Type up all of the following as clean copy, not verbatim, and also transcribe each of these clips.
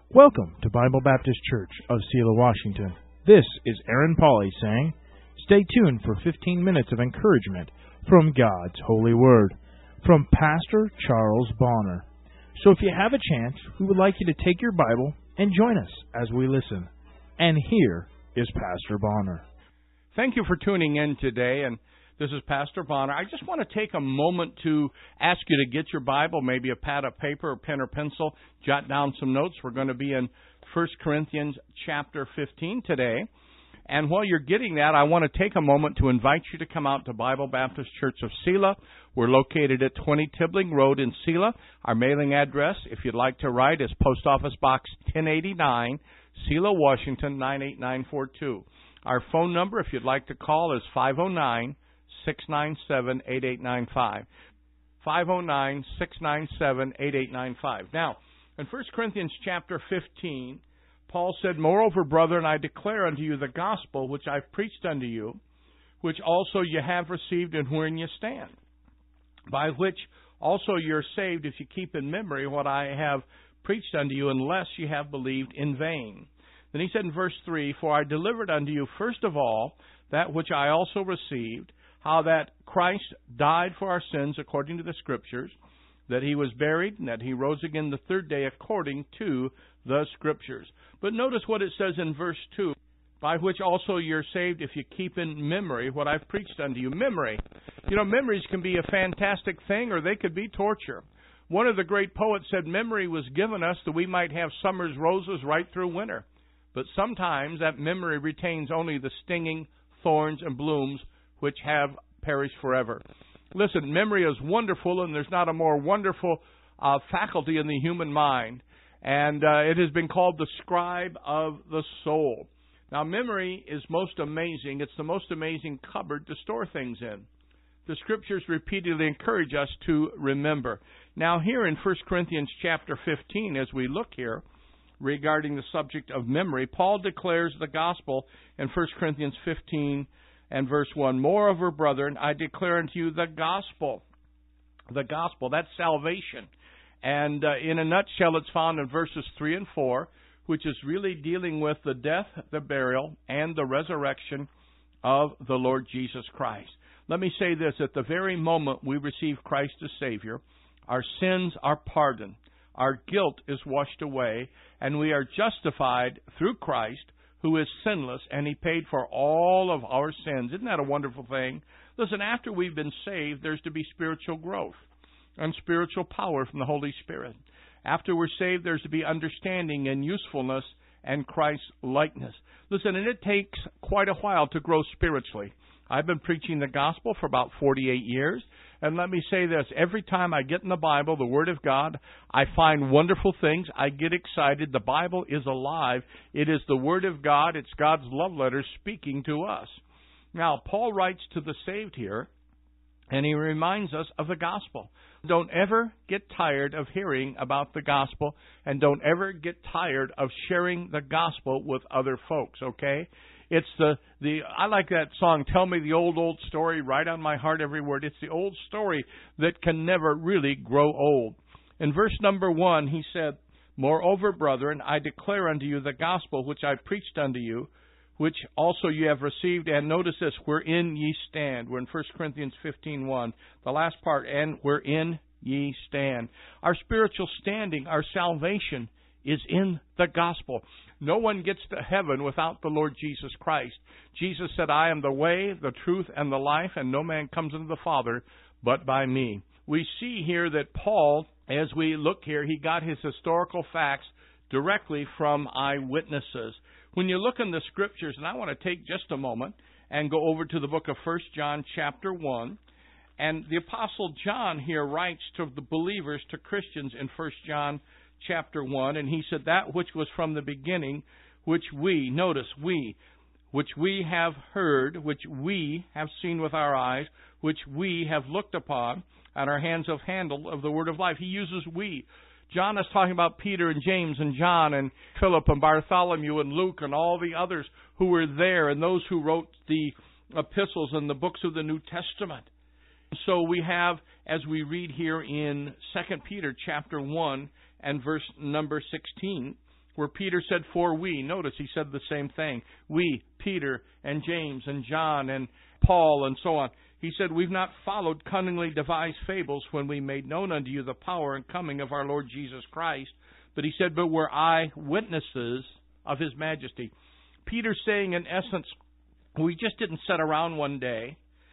Welcome to Bible Baptist Church of Selah, Washington. This is Aaron Pauley saying, stay tuned for 15 minutes of encouragement from God's Holy Word from Pastor Charles Bonner. So if you have a chance, we would like you to take your Bible and join us as we listen. And here is Pastor Bonner. Thank you for tuning in today, and this is Pastor Bonner. I just want to take a moment to ask you to get your Bible, maybe a pad of paper, or pen or pencil, jot down some notes. We're going to be in 1 Corinthians chapter 15 today. And while you're getting that, I want to take a moment to invite you to come out to Bible Baptist Church of Selah. We're located at 20 Tibbling Road in Selah. Our mailing address, if you'd like to write, is Post Office Box 1089, Selah, Washington, 98942. Our phone number, if you'd like to call, is 509-697-8895. 509-697-8895. Now, in 1 Corinthians chapter 15, Paul said, Moreover, brethren, I declare unto you the gospel which I've preached unto you, which also ye have received and wherein ye stand, by which also ye are saved, if you keep in memory what I have preached unto you, unless ye have believed in vain. Then he said in verse 3, For I delivered unto you first of all that which I also received, how that Christ died for our sins according to the Scriptures, that he was buried, and that he rose again the third day according to the Scriptures. But notice what it says in verse 2, by which also you're saved if you keep in memory what I've preached unto you. Memory. You know, memories can be a fantastic thing, or they could be torture. One of the great poets said memory was given us that we might have summer's roses right through winter. But sometimes that memory retains only the stinging thorns and blooms which have perished forever. Listen, memory is wonderful, and there's not a more wonderful faculty in the human mind. And it has been called the scribe of the soul. Now, memory is most amazing. It's the most amazing cupboard to store things in. The Scriptures repeatedly encourage us to remember. Now, here in 1 Corinthians chapter 15, as we look here, regarding the subject of memory, Paul declares the gospel in 1 Corinthians 15 and verse 1. Moreover, brethren, I declare unto you the gospel. The gospel, that's salvation. And in a nutshell, it's found in verses 3 and 4, which is really dealing with the death, the burial, and the resurrection of the Lord Jesus Christ. Let me say this, at the very moment we receive Christ as Savior, our sins are pardoned. Our guilt is washed away, and we are justified through Christ, who is sinless, and He paid for all of our sins. Isn't that a wonderful thing? Listen, after we've been saved, there's to be spiritual growth and spiritual power from the Holy Spirit. After we're saved, there's to be understanding and usefulness and Christ's likeness. Listen, and it takes quite a while to grow spiritually. I've been preaching the gospel for about 48 years. And let me say this, every time I get in the Bible, the Word of God, I find wonderful things. I get excited. The Bible is alive. It is the Word of God. It's God's love letter speaking to us. Now, Paul writes to the saved here, and he reminds us of the gospel. Don't ever get tired of hearing about the gospel, and don't ever get tired of sharing the gospel with other folks, okay? It's I like that song, Tell Me the Old Story, right on my heart every word. It's the old story that can never really grow old. In verse number 1, he said, Moreover, brethren, I declare unto you the gospel which I preached unto you, which also you have received, and notice this, wherein ye stand. We're in 1 Corinthians 15:1, the last part, and wherein ye stand. Our spiritual standing, our salvation, is in the gospel. No one gets to heaven without the Lord Jesus Christ. Jesus said, I am the way, the truth, and the life, and no man comes unto the Father but by me. We see here that Paul, as we look here, he got his historical facts directly from eyewitnesses. When you look in the Scriptures, and I want to take just a moment and go over to the book of 1 John chapter 1, and the Apostle John here writes to the believers, to Christians in 1 John chapter 1, and he said, That which was from the beginning, which we, notice, which we have heard, which we have seen with our eyes, which we have looked upon, and our hands have handled of the word of life. He uses we. John is talking about Peter and James and John and Philip and Bartholomew and Luke and all the others who were there, and those who wrote the epistles and the books of the New Testament. So we have, as we read here in 2 Peter chapter 1 and verse number 16, where Peter said, for we. Notice he said the same thing. We, Peter and James and John and Paul and so on. He said, we've not followed cunningly devised fables when we made known unto you the power and coming of our Lord Jesus Christ. But he said, but we're eyewitnesses of His majesty. Peter's saying, in essence, we just didn't sit around one day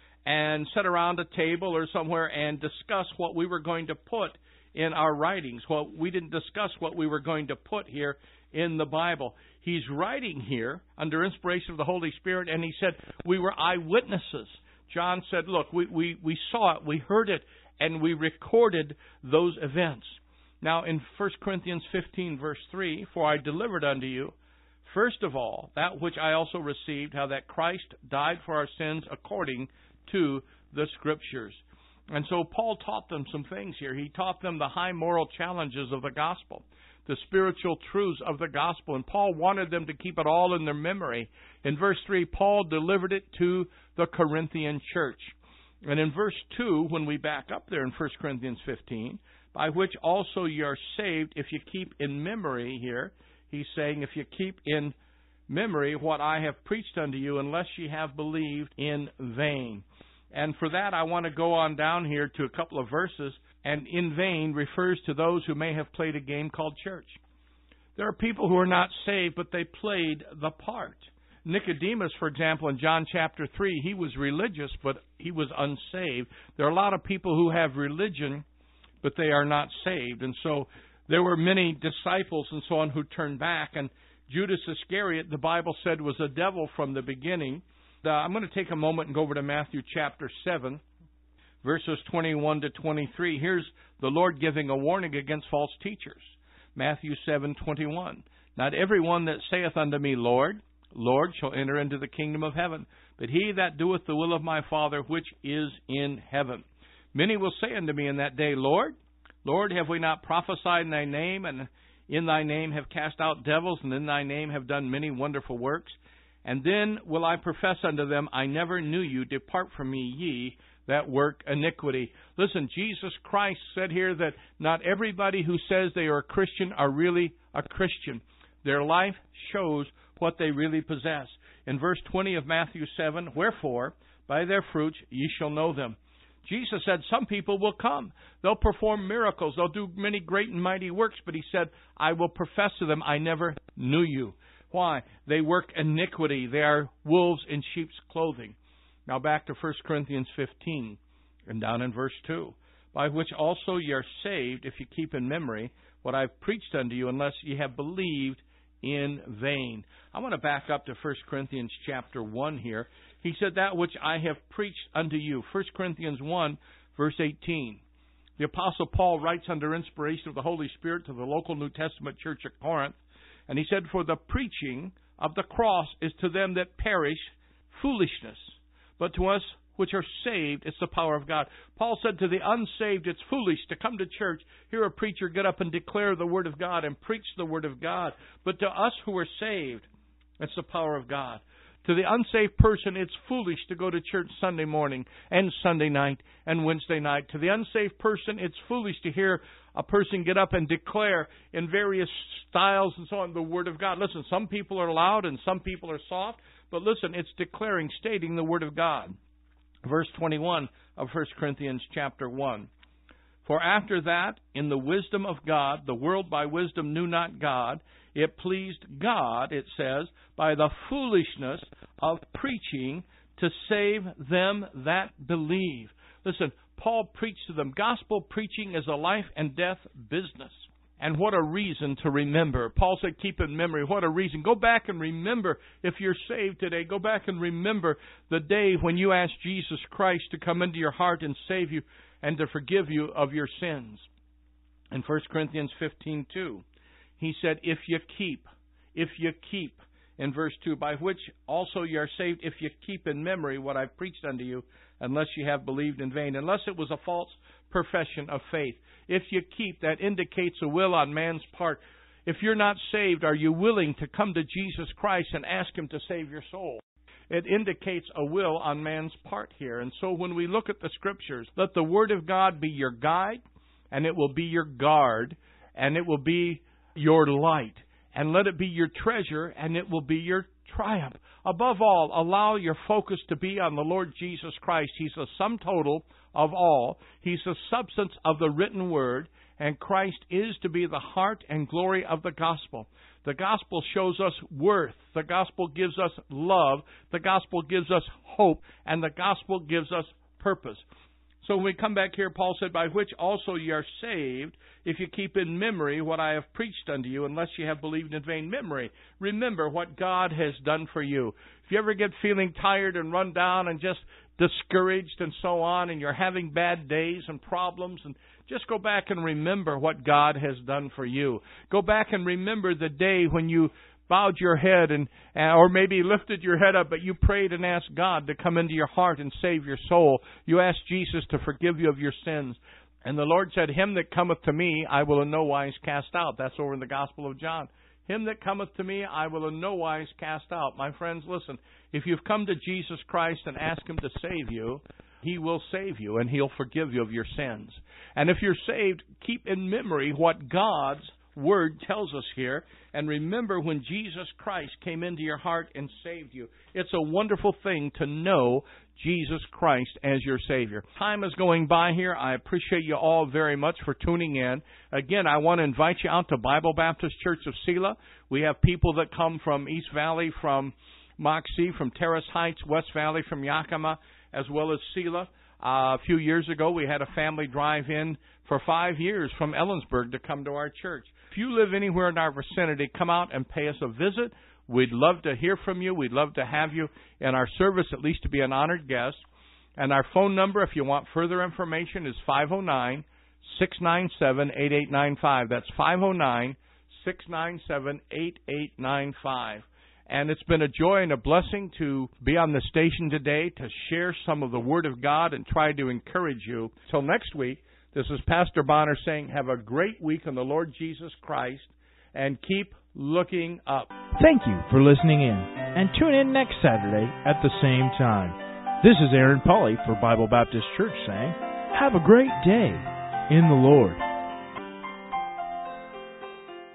and sit around a table or somewhere and discuss what we were going to put in our writings. Well, we didn't discuss what we were going to put here in the Bible. He's writing here under inspiration of the Holy Spirit, and he said, we were eyewitnesses. John said, look, we saw it, we heard it, and we recorded those events. Now, in 1 Corinthians 15, verse 3, for I delivered unto you, first of all, that which I also received, how that Christ died for our sins according to the Scriptures. And so Paul taught them some things here. He taught them the high moral challenges of the gospel, the spiritual truths of the gospel. And Paul wanted them to keep it all in their memory. In verse 3, Paul delivered it to the Corinthian church. And in verse 2, when we back up there in 1 Corinthians 15, by which also ye are saved if you keep in memory here. He's saying, if you keep in memory what I have preached unto you, unless ye have believed in vain. And for that, I want to go on down here to a couple of verses. And in vain refers to those who may have played a game called church. There are people who are not saved, but they played the part. Nicodemus, for example, in John chapter 3, he was religious, but he was unsaved. There are a lot of people who have religion, but they are not saved. And so there were many disciples and so on who turned back. And Judas Iscariot, the Bible said, was a devil from the beginning. I'm going to take a moment and go over to Matthew chapter 7, verses 21 to 23. Here's the Lord giving a warning against false teachers. Matthew 7:21. Not every one that saith unto me, Lord, Lord, shall enter into the kingdom of heaven, but he that doeth the will of my Father which is in heaven. Many will say unto me in that day, Lord, Lord, have we not prophesied in thy name, and in thy name have cast out devils, and in thy name have done many wonderful works? And then will I profess unto them, I never knew you. Depart from me, ye that work iniquity. Listen, Jesus Christ said here that not everybody who says they are a Christian are really a Christian. Their life shows what they really possess. In verse 20 of Matthew 7, wherefore, by their fruits ye shall know them. Jesus said some people will come. They'll perform miracles. They'll do many great and mighty works. But he said, I will profess to them, I never knew you. Why? They work iniquity. They are wolves in sheep's clothing. Now back to 1 Corinthians 15 and down in verse 2. By which also ye are saved, if you keep in memory what I've preached unto you, unless ye have believed in vain. I want to back up to 1 Corinthians chapter 1 here. He said, that which I have preached unto you. 1 Corinthians 1, verse 18. The Apostle Paul writes under inspiration of the Holy Spirit to the local New Testament church at Corinth. And he said, for the preaching of the cross is to them that perish foolishness, but to us which are saved, it's the power of God. Paul said to the unsaved, it's foolish to come to church, hear a preacher get up and declare the Word of God and preach the Word of God. But to us who are saved, it's the power of God. To the unsaved person, it's foolish to go to church Sunday morning and Sunday night and Wednesday night. To the unsaved person, it's foolish to hear a person get up and declare in various styles and so on the Word of God. Listen, some people are loud and some people are soft, but listen, it's declaring, stating the Word of God. Verse 21 of 1 Corinthians chapter 1. For after that, in the wisdom of God, the world by wisdom knew not God. It pleased God, it says, by the foolishness of preaching to save them that believe. Listen, Paul preached to them. Gospel preaching is a life and death business. And what a reason to remember. Paul said, keep in memory. What a reason. Go back and remember, if you're saved today, go back and remember the day when you asked Jesus Christ to come into your heart and save you and to forgive you of your sins. In 1 Corinthians 15:2, he said, if you keep, in verse 2, by which also ye are saved, if you keep in memory what I've preached unto you, unless you have believed in vain, unless it was a false profession of faith. If you keep, that indicates a will on man's part. If you're not saved, are you willing to come to Jesus Christ and ask Him to save your soul? It indicates a will on man's part here. And so when we look at the Scriptures, let the Word of God be your guide, and it will be your guard, and it will be your light. and let it be your treasure, and it will be your triumph. Above all, allow your focus to be on the Lord Jesus Christ. He's the sum total of all. He's the substance of the written word, and Christ is to be the heart and glory of the gospel. The gospel shows us worth. The gospel gives us love. The gospel gives us hope. And the gospel gives us purpose. So when we come back here, Paul said, by which also ye are saved, if you keep in memory what I have preached unto you, unless you have believed in vain memory. Remember what God has done for you. If you ever get feeling tired and run down and just discouraged and so on, and you're having bad days and problems, and just go back and remember what God has done for you. Go back and remember the day when you bowed your head or maybe lifted your head up, but you prayed and asked God to come into your heart and save your soul. You asked Jesus to forgive you of your sins. And the Lord said, him that cometh to me, I will in no wise cast out. That's over in the Gospel of John. Him that cometh to me, I will in no wise cast out. My friends, listen, if you've come to Jesus Christ and asked Him to save you, He will save you and He'll forgive you of your sins. And if you're saved, keep in memory what God's Word tells us here, and remember when Jesus Christ came into your heart and saved you. It's a wonderful thing to know Jesus Christ as your Savior. Time is going by here. I appreciate you all very much for tuning in. Again, I want to invite you out to Bible Baptist Church of Selah. We have people that come from East Valley, from Moxie, from Terrace Heights, West Valley, from Yakima, as well as Selah. A few years ago, we had a family drive in for 5 years from Ellensburg to come to our church. If you live anywhere in our vicinity, come out and pay us a visit. We'd love to hear from you. We'd love to have you in our service, at least to be an honored guest. And our phone number, if you want further information, is 509-697-8895. That's 509-697-8895. And it's been a joy and a blessing to be on the station today to share some of the Word of God and try to encourage you. Till next week, this is Pastor Bonner saying, have a great week in the Lord Jesus Christ and keep looking up. Thank you for listening in, and tune in next Saturday at the same time. This is Aaron Pauly for Bible Baptist Church saying, have a great day in the Lord.